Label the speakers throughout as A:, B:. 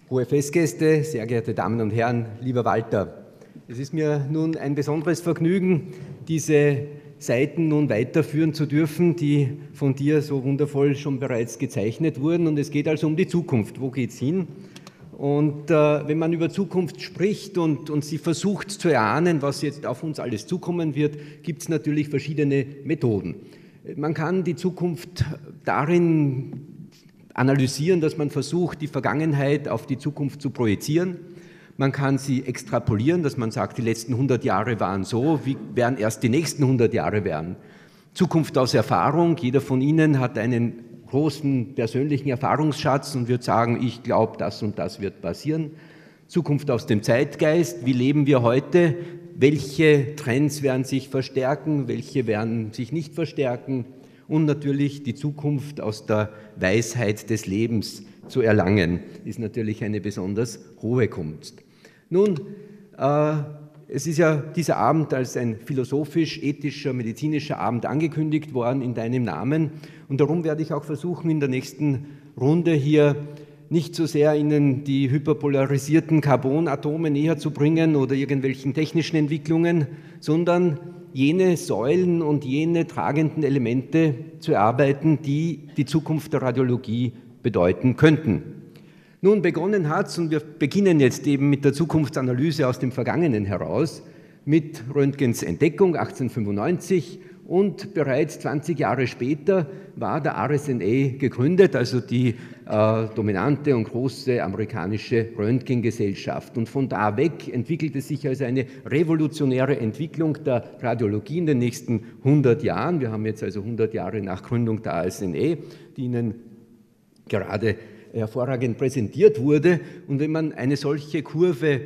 A: Hohe Festgäste, sehr geehrte Damen und Herren, lieber Walter, es ist mir nun ein besonderes Vergnügen, diese Seiten nun weiterführen zu dürfen, die von dir so wundervoll schon bereits gezeichnet wurden. Und es geht also um die Zukunft. Wo geht es hin? Und wenn man über Zukunft spricht und sie versucht zu erahnen, was jetzt auf uns alles zukommen wird, gibt es natürlich verschiedene Methoden. Man kann die Zukunft darin analysieren, dass man versucht, die Vergangenheit auf die Zukunft zu projizieren. Man kann sie extrapolieren, dass man sagt, die letzten 100 Jahre waren so, wie werden erst die nächsten 100 Jahre werden. Zukunft aus Erfahrung, jeder von Ihnen hat einen großen persönlichen Erfahrungsschatz und wird sagen, ich glaube, das und das wird passieren. Zukunft aus dem Zeitgeist, wie leben wir heute, welche Trends werden sich verstärken, welche werden sich nicht verstärken und natürlich die Zukunft aus der Weisheit des Lebens zu erlangen, ist natürlich eine besonders hohe Kunst. Nun, es ist ja dieser Abend als ein philosophisch-ethischer, medizinischer Abend angekündigt worden in deinem Namen und darum werde ich auch versuchen, in der nächsten Runde hier nicht so sehr Ihnen die hyperpolarisierten Carbonatome näher zu bringen oder irgendwelchen technischen Entwicklungen, sondern jene Säulen und jene tragenden Elemente zu erarbeiten, die die Zukunft der Radiologie bedeuten könnten. Nun, begonnen hat es, und wir beginnen jetzt eben mit der Zukunftsanalyse aus dem Vergangenen heraus, mit Röntgens Entdeckung 1895 und bereits 20 Jahre später war der RSNA gegründet, also die dominante und große amerikanische Röntgengesellschaft. Und von da weg entwickelte sich also eine revolutionäre Entwicklung der Radiologie in den nächsten 100 Jahren. Wir haben jetzt also 100 Jahre nach Gründung der RSNA, die Ihnen gerade hervorragend präsentiert wurde. Und wenn man eine solche Kurve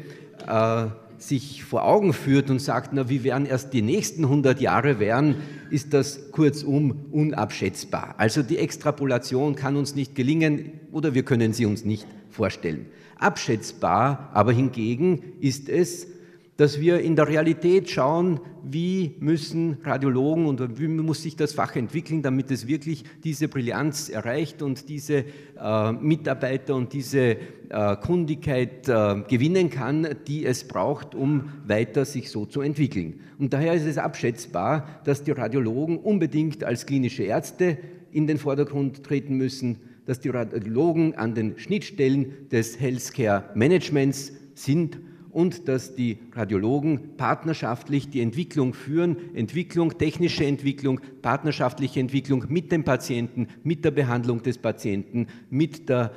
A: sich vor Augen führt und sagt, na, wie werden erst die nächsten 100 Jahre werden, ist das kurzum unabschätzbar. Also die Extrapolation kann uns nicht gelingen oder wir können sie uns nicht vorstellen. Abschätzbar aber hingegen ist es, dass wir in der Realität schauen, wie müssen Radiologen und wie muss sich das Fach entwickeln, damit es wirklich diese Brillanz erreicht und diese Mitarbeiter und diese Kundigkeit gewinnen kann, die es braucht, um weiter sich so zu entwickeln. Und daher ist es abschätzbar, dass die Radiologen unbedingt als klinische Ärzte in den Vordergrund treten müssen, dass die Radiologen an den Schnittstellen des Healthcare Managements sind und dass die Radiologen partnerschaftlich die Entwicklung führen, technische Entwicklung, partnerschaftliche Entwicklung mit dem Patienten, mit der Behandlung des Patienten, mit der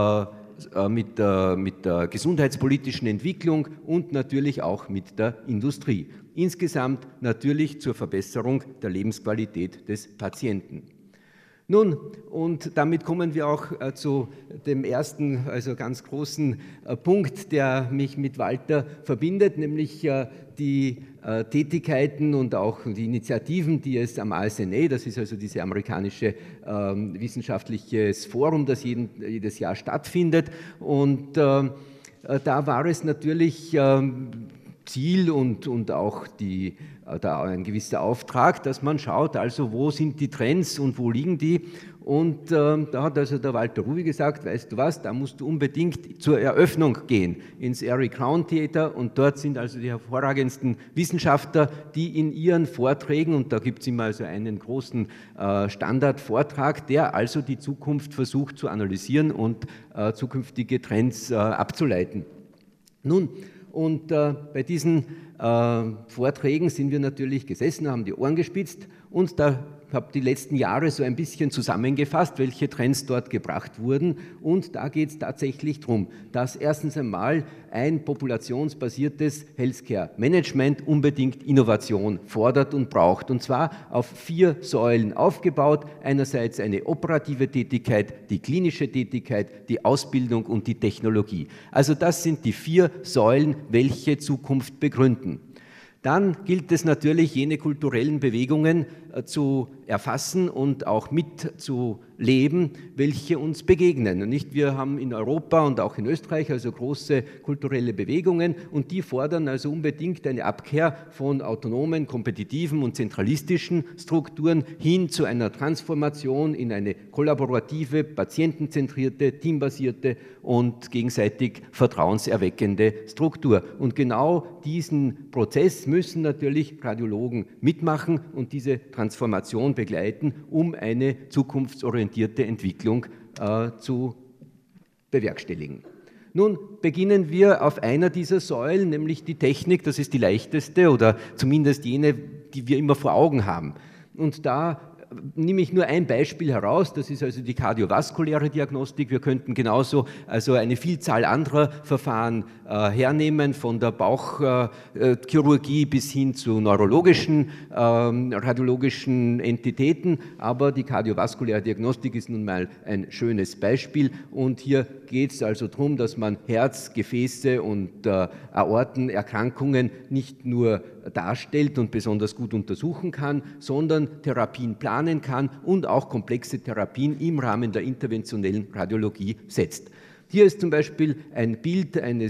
A: gesundheitspolitischen Entwicklung und natürlich auch mit der Industrie. Insgesamt natürlich zur Verbesserung der Lebensqualität des Patienten. Nun, und damit kommen wir auch zu dem ersten, also ganz großen Punkt, der mich mit Walter verbindet, nämlich die Tätigkeiten und auch die Initiativen, die es am RSNA, das ist also dieses amerikanische wissenschaftliches Forum, das jedes Jahr stattfindet. Und da war es natürlich Ziel und auch da ein gewisser Auftrag, dass man schaut, also wo sind die Trends und wo liegen die. Und da hat also der Walter Ruby gesagt, weißt du was, da musst du unbedingt zur Eröffnung gehen, ins Eric Crown Theater, und dort sind also die hervorragendsten Wissenschaftler, die in ihren Vorträgen, und da gibt es immer also einen großen Standardvortrag, der also die Zukunft versucht zu analysieren und zukünftige Trends abzuleiten. Nun, und bei diesen Vorträgen sind wir natürlich gesessen, haben die Ohren gespitzt und da habe die letzten Jahre so ein bisschen zusammengefasst, welche Trends dort gebracht wurden. Und da geht es tatsächlich darum, dass erstens einmal ein populationsbasiertes Healthcare Management unbedingt Innovation fordert und braucht. Und zwar auf 4 Säulen aufgebaut. Einerseits eine operative Tätigkeit, die klinische Tätigkeit, die Ausbildung und die Technologie. Also das sind die 4 Säulen, welche Zukunft begründen. Dann gilt es natürlich, jene kulturellen Bewegungen zu erfassen und auch mitzuleben, welche uns begegnen. Nicht? Wir haben in Europa und auch in Österreich also große kulturelle Bewegungen und die fordern also unbedingt eine Abkehr von autonomen, kompetitiven und zentralistischen Strukturen hin zu einer Transformation in eine kollaborative, patientenzentrierte, teambasierte und gegenseitig vertrauenserweckende Struktur. Und genau diesen Prozess müssen natürlich Radiologen mitmachen und diese Transformation begleiten, um eine zukunftsorientierte Entwicklung zu bewerkstelligen. Nun beginnen wir auf einer dieser Säulen, nämlich die Technik, das ist die leichteste oder zumindest jene, die wir immer vor Augen haben. Und da nehme ich nur ein Beispiel heraus, das ist also die kardiovaskuläre Diagnostik. Wir könnten genauso also eine Vielzahl anderer Verfahren hernehmen, von der Bauchchirurgie bis hin zu neurologischen, radiologischen Entitäten, aber die kardiovaskuläre Diagnostik ist nun mal ein schönes Beispiel und hier geht es also darum, dass man Herz-, Gefäße- und Aortenerkrankungen nicht nur darstellt und besonders gut untersuchen kann, sondern Therapien planen kann und auch komplexe Therapien im Rahmen der interventionellen Radiologie setzt. Hier ist zum Beispiel ein Bild, ein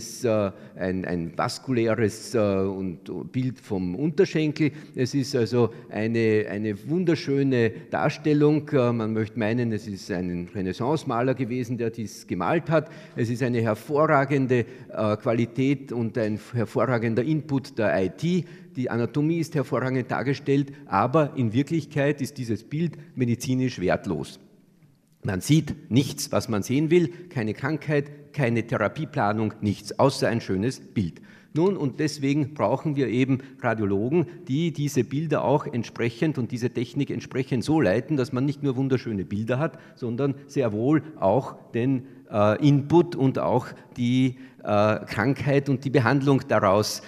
A: vaskuläres Bild vom Unterschenkel. Es ist also eine wunderschöne Darstellung. Man möchte meinen, es ist ein Renaissance-Maler gewesen, der dies gemalt hat. Es ist eine hervorragende Qualität und ein hervorragender Input der IT. Die Anatomie ist hervorragend dargestellt, aber in Wirklichkeit ist dieses Bild medizinisch wertlos. Man sieht nichts, was man sehen will, keine Krankheit, keine Therapieplanung, nichts, außer ein schönes Bild. Nun, und deswegen brauchen wir eben Radiologen, die diese Bilder auch entsprechend und diese Technik entsprechend so leiten, dass man nicht nur wunderschöne Bilder hat, sondern sehr wohl auch den Input und auch die Krankheit und die Behandlung daraus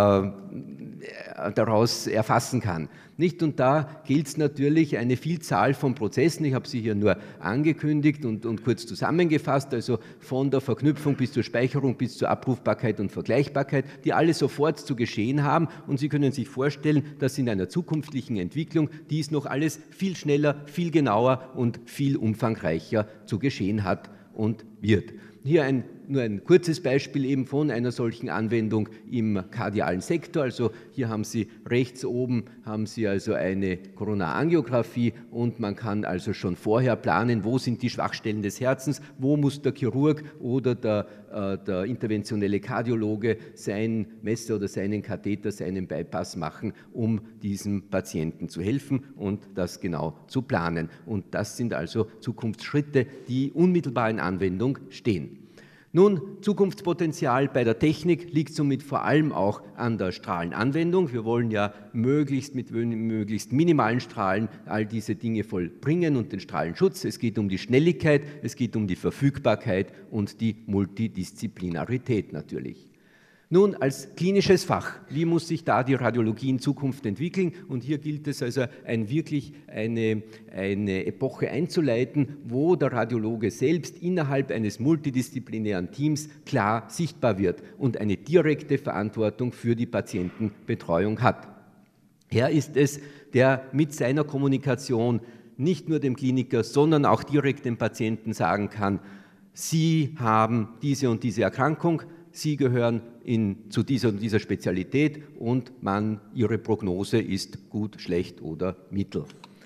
A: erfassen kann. Nicht? Und da gilt es natürlich eine Vielzahl von Prozessen, ich habe sie hier nur angekündigt und kurz zusammengefasst, also von der Verknüpfung bis zur Speicherung, bis zur Abrufbarkeit und Vergleichbarkeit, die alle sofort zu geschehen haben und Sie können sich vorstellen, dass in einer zukünftigen Entwicklung dies noch alles viel schneller, viel genauer und viel umfangreicher zu geschehen hat und wird. Hier nur ein kurzes Beispiel eben von einer solchen Anwendung im kardialen Sektor. Also hier haben Sie rechts oben haben Sie also eine Koronarangiographie und man kann also schon vorher planen, wo sind die Schwachstellen des Herzens, wo muss der Chirurg oder der interventionelle Kardiologe sein Messer oder seinen Katheter, seinen Bypass machen, um diesem Patienten zu helfen und das genau zu planen. Und das sind also Zukunftsschritte, die unmittelbar in Anwendung stehen. Nun, Zukunftspotenzial bei der Technik liegt somit vor allem auch an der Strahlenanwendung. Wir wollen ja möglichst mit möglichst minimalen Strahlen all diese Dinge vollbringen und den Strahlenschutz. Es geht um die Schnelligkeit, es geht um die Verfügbarkeit und die Multidisziplinarität natürlich. Nun, als klinisches Fach, wie muss sich da die Radiologie in Zukunft entwickeln? Und hier gilt es also wirklich eine Epoche einzuleiten, wo der Radiologe selbst innerhalb eines multidisziplinären Teams klar sichtbar wird und eine direkte Verantwortung für die Patientenbetreuung hat. Er ist es, der mit seiner Kommunikation nicht nur dem Kliniker, sondern auch direkt dem Patienten sagen kann, Sie haben diese und diese Erkrankung, Sie gehören zu dieser und dieser Spezialität und Ihre Prognose ist gut, schlecht oder mittel.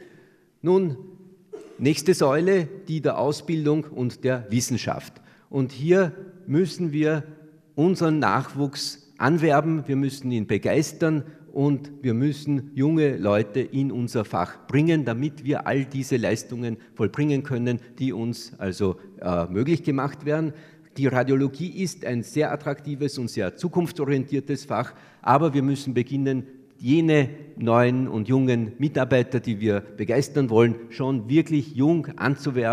A: Nun, nächste Säule, die der Ausbildung und der Wissenschaft. Und hier müssen wir unseren Nachwuchs anwerben, wir müssen ihn begeistern und wir müssen junge Leute in unser Fach bringen, damit wir all diese Leistungen vollbringen können, die uns also möglich gemacht werden. Die Radiologie ist ein sehr attraktives und sehr zukunftsorientiertes Fach, aber wir müssen beginnen, jene neuen und jungen Mitarbeiter, die wir begeistern wollen, schon wirklich jung anzuwerben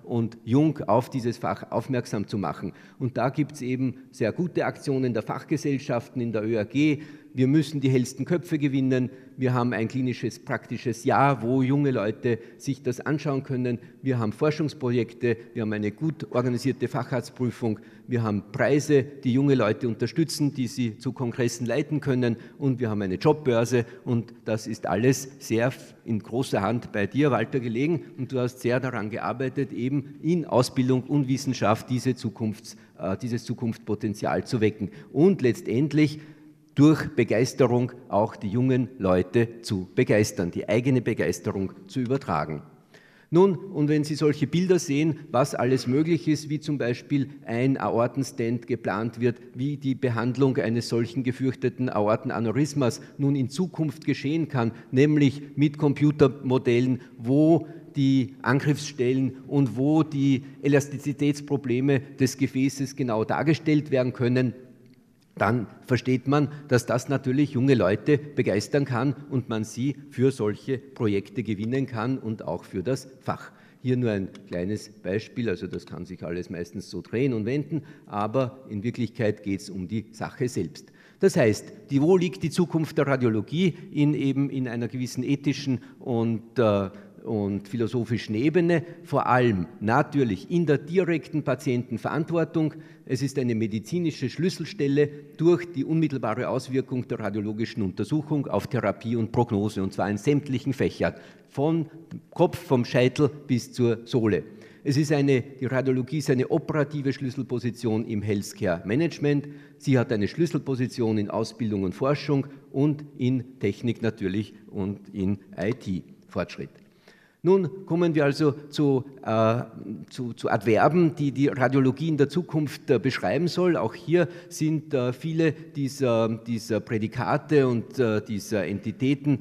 A: und jung auf dieses Fach aufmerksam zu machen. Und da gibt es eben sehr gute Aktionen der Fachgesellschaften in der ÖAG. Wir müssen die hellsten Köpfe gewinnen. Wir haben ein klinisches, praktisches Jahr, wo junge Leute sich das anschauen können. Wir haben Forschungsprojekte, wir haben eine gut organisierte Facharztprüfung, wir haben Preise, die junge Leute unterstützen, die sie zu Kongressen leiten können, und wir haben eine Jobbörse, und das ist alles sehr in großer Hand bei dir, Walter, gelegen, und du hast sehr daran gearbeitet, eben in Ausbildung und Wissenschaft dieses Zukunftspotenzial zu wecken und letztendlich durch Begeisterung auch die jungen Leute zu begeistern, die eigene Begeisterung zu übertragen. Nun, und wenn Sie solche Bilder sehen, was alles möglich ist, wie zum Beispiel ein Aortenstand geplant wird, wie die Behandlung eines solchen gefürchteten Aortenaneurysmas nun in Zukunft geschehen kann, nämlich mit Computermodellen, wo die Angriffsstellen und wo die Elastizitätsprobleme des Gefäßes genau dargestellt werden können, dann versteht man, dass das natürlich junge Leute begeistern kann und man sie für solche Projekte gewinnen kann und auch für das Fach. Hier nur ein kleines Beispiel, also das kann sich alles meistens so drehen und wenden, aber in Wirklichkeit geht es um die Sache selbst. Das heißt, wo liegt die Zukunft der Radiologie? In einer gewissen ethischen und philosophischen Ebene, vor allem natürlich in der direkten Patientenverantwortung. Es ist eine medizinische Schlüsselstelle durch die unmittelbare Auswirkung der radiologischen Untersuchung auf Therapie und Prognose, und zwar in sämtlichen Fächern, vom Kopf, vom Scheitel bis zur Sohle. Die Radiologie ist eine operative Schlüsselposition im Healthcare Management. Sie hat eine Schlüsselposition in Ausbildung und Forschung und in Technik natürlich und in IT-Fortschritt. Nun kommen wir also zu Adverben, die die Radiologie in der Zukunft beschreiben soll. Auch hier sind viele dieser Prädikate und dieser Entitäten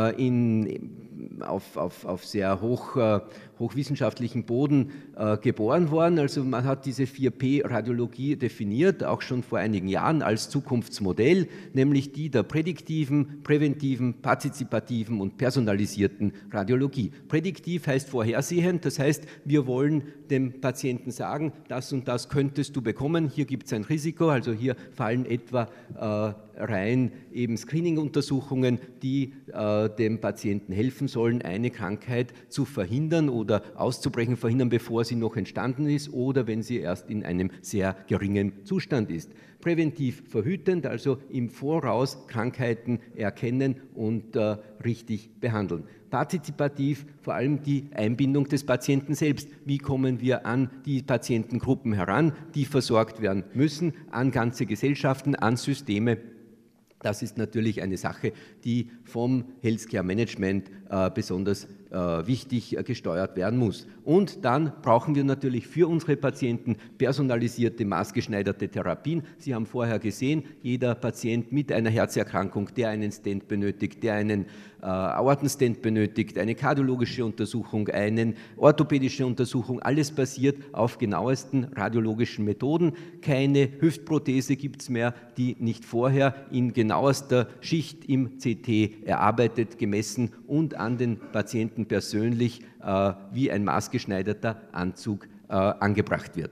A: auf sehr hochwissenschaftlichen Boden geboren worden. Also man hat diese 4P-Radiologie definiert, auch schon vor einigen Jahren als Zukunftsmodell, nämlich die der prädiktiven, präventiven, partizipativen und personalisierten Radiologie. Prädiktiv heißt vorhersehend, das heißt, wir wollen dem Patienten sagen, das und das könntest du bekommen, hier gibt es ein Risiko, also hier fallen etwa rein eben Screening-Untersuchungen, die dem Patienten helfen sollen, eine Krankheit zu verhindern oder auszubrechen, verhindern, bevor sie noch entstanden ist oder wenn sie erst in einem sehr geringen Zustand ist. Präventiv verhütend, also im Voraus Krankheiten erkennen und richtig behandeln. Partizipativ vor allem die Einbindung des Patienten selbst. Wie kommen wir an die Patientengruppen heran, die versorgt werden müssen, an ganze Gesellschaften, an Systeme? Das ist natürlich eine Sache, die vom Healthcare Management besonders wichtig gesteuert werden muss. Und dann brauchen wir natürlich für unsere Patienten personalisierte, maßgeschneiderte Therapien. Sie haben vorher gesehen, jeder Patient mit einer Herzerkrankung, der einen Stent benötigt, der einen Aortenstent benötigt, eine kardiologische Untersuchung, eine orthopädische Untersuchung, alles basiert auf genauesten radiologischen Methoden. Keine Hüftprothese gibt es mehr, die nicht vorher in genauester Schicht im CT erarbeitet, gemessen und an den Patienten persönlich wie ein maßgeschneiderter Anzug angebracht wird.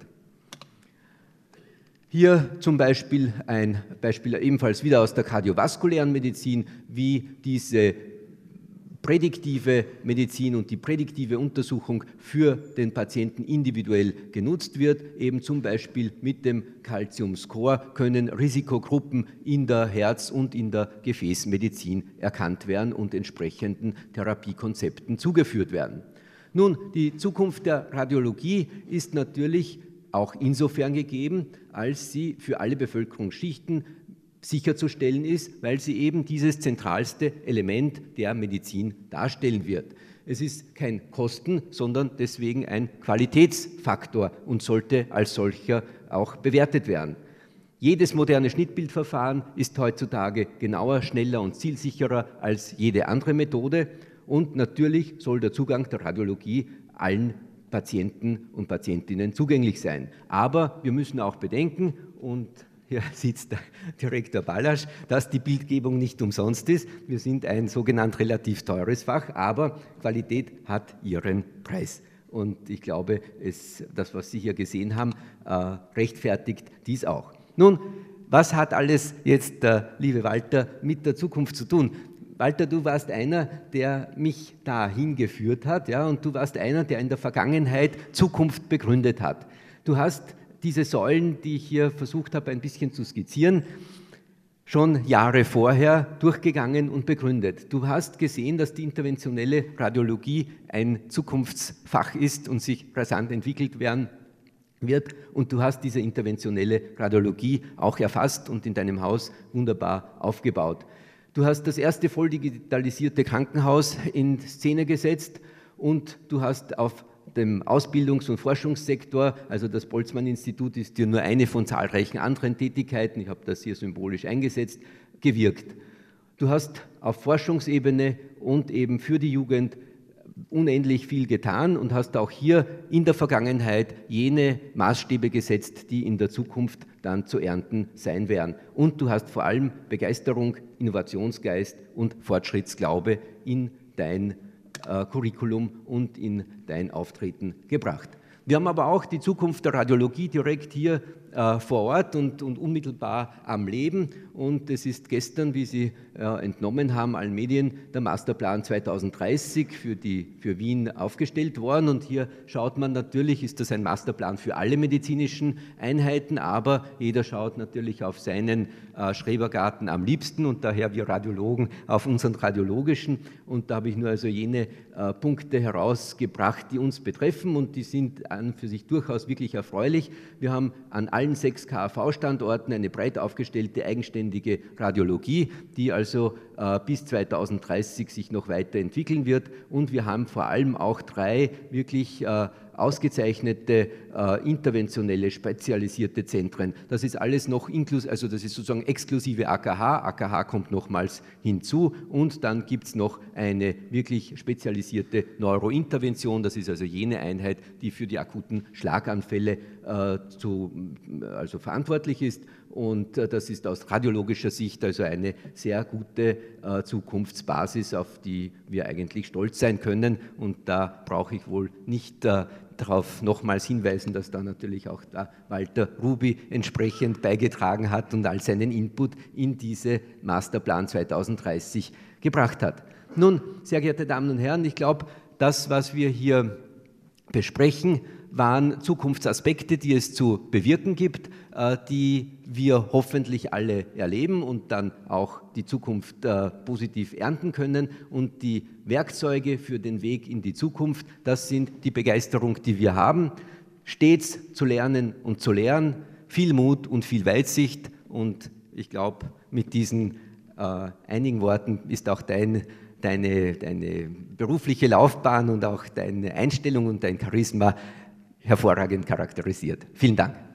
A: Hier zum Beispiel ein Beispiel ebenfalls wieder aus der kardiovaskulären Medizin, wie diese prädiktive Medizin und die prädiktive Untersuchung für den Patienten individuell genutzt wird. Eben zum Beispiel mit dem Calcium-Score können Risikogruppen in der Herz- und in der Gefäßmedizin erkannt werden und entsprechenden Therapiekonzepten zugeführt werden. Nun, die Zukunft der Radiologie ist natürlich auch insofern gegeben, als sie für alle Bevölkerungsschichten sicherzustellen ist, weil sie eben dieses zentralste Element der Medizin darstellen wird. Es ist kein Kosten, sondern deswegen ein Qualitätsfaktor und sollte als solcher auch bewertet werden. Jedes moderne Schnittbildverfahren ist heutzutage genauer, schneller und zielsicherer als jede andere Methode und natürlich soll der Zugang der Radiologie allen Patienten und Patientinnen zugänglich sein. Aber wir müssen auch bedenken, und hier sitzt der Direktor Ballasch, dass die Bildgebung nicht umsonst ist. Wir sind ein sogenannt relativ teures Fach, aber Qualität hat ihren Preis. und ich glaube, das, was Sie hier gesehen haben, rechtfertigt dies auch. Nun, was hat alles jetzt der liebe Walter mit der Zukunft zu tun? Walter, du warst einer, der mich dahin geführt hat, ja, und du warst einer, der in der Vergangenheit Zukunft begründet hat. Du hast diese Säulen, die ich hier versucht habe, ein bisschen zu skizzieren, schon Jahre vorher durchgegangen und begründet. Du hast gesehen, dass die interventionelle Radiologie ein Zukunftsfach ist und sich rasant entwickelt wird, und du hast diese interventionelle Radiologie auch erfasst und in deinem Haus wunderbar aufgebaut. Du hast das erste voll digitalisierte Krankenhaus in Szene gesetzt und du hast auf dem Ausbildungs- und Forschungssektor, also das Boltzmann-Institut ist dir nur eine von zahlreichen anderen Tätigkeiten, ich habe das hier symbolisch eingesetzt, gewirkt. Du hast auf Forschungsebene und eben für die Jugend unendlich viel getan und hast auch hier in der Vergangenheit jene Maßstäbe gesetzt, die in der Zukunft dann zu ernten sein werden. Und du hast vor allem Begeisterung, Innovationsgeist und Fortschrittsglaube in dein Curriculum und in dein Auftreten gebracht. Wir haben aber auch die Zukunft der Radiologie direkt hier vor Ort und unmittelbar am Leben. Und es ist gestern, wie Sie entnommen haben, allen Medien, der Masterplan 2030 für Wien aufgestellt worden. Und hier schaut man natürlich, ist das ein Masterplan für alle medizinischen Einheiten, aber jeder schaut natürlich auf seinen Schrebergarten am liebsten und daher wir Radiologen auf unseren radiologischen. Und da habe ich nur also jene Punkte herausgebracht, die uns betreffen und die sind an für sich durchaus wirklich erfreulich. Wir haben an allen 6 KAV-Standorten eine breit aufgestellte eigenständige Radiologie, die also bis 2030 sich noch weiterentwickeln wird. Und wir haben vor allem auch 3 wirklich ausgezeichnete interventionelle, spezialisierte Zentren. Das ist alles noch inklusive, also das ist sozusagen exklusive AKH. AKH kommt nochmals hinzu und dann gibt es noch eine wirklich spezialisierte Neurointervention. Das ist also jene Einheit, die für die akuten Schlaganfälle verantwortlich ist. Und das ist aus radiologischer Sicht also eine sehr gute Zukunftsbasis, auf die wir eigentlich stolz sein können. Und da brauche ich wohl nicht darauf nochmals hinweisen, dass da natürlich auch der Walter Ruby entsprechend beigetragen hat und all seinen Input in diese Masterplan 2030 gebracht hat. Nun, sehr geehrte Damen und Herren, ich glaube, das, was wir hier besprechen, waren Zukunftsaspekte, die es zu bewirken gibt, die wir hoffentlich alle erleben und dann auch die Zukunft positiv ernten können. Und die Werkzeuge für den Weg in die Zukunft, das sind die Begeisterung, die wir haben, stets zu lernen und zu lehren, viel Mut und viel Weitsicht. Und ich glaube, mit diesen einigen Worten ist auch deine berufliche Laufbahn und auch deine Einstellung und dein Charisma hervorragend charakterisiert. Vielen Dank.